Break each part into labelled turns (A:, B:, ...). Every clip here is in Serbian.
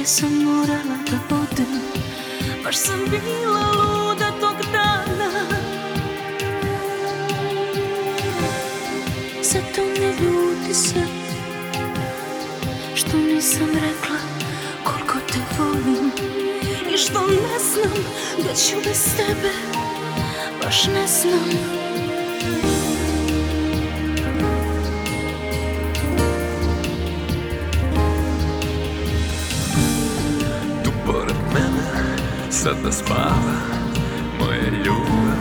A: sam morala da odem, baš sam bila luda tog dana. Zato ne ljuti se što nisam rekla koliko te volim i što ne znam da ću bez tebe, baš ne znam.
B: Pored mene sada spava moja ljubav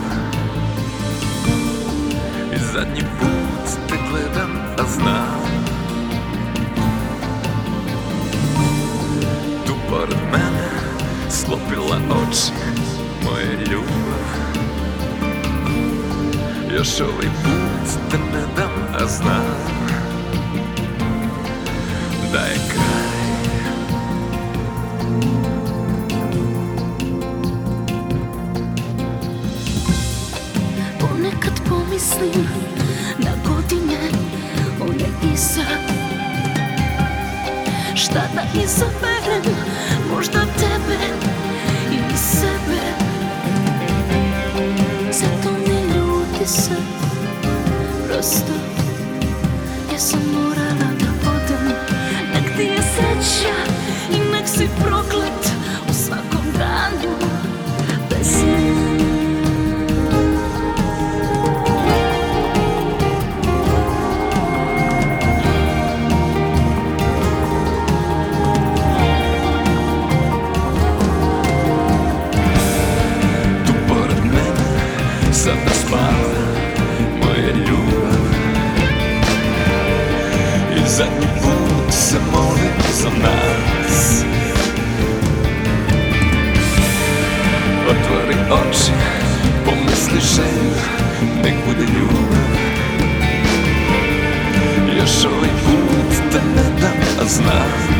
B: i zadnji put te gledam, a znam. Tu pored mene sklopila oči moja ljubav. Još ovaj put te ne dam, a znam da je kraj.
A: Ponekad pomislim na godine one iza, šta da izaberem, možda tebe ili sebe. Zato ne ljuti se, prosto ja sam morala da odem. Nek ti je sreća i nek si proklet u svakom danu bez nje.
B: Sada spava moja ljubav i zadnji put se molim za nas. Otvori oči, pomisli želju, nek bude ljubav. Još ovaj put te ne dam, a znam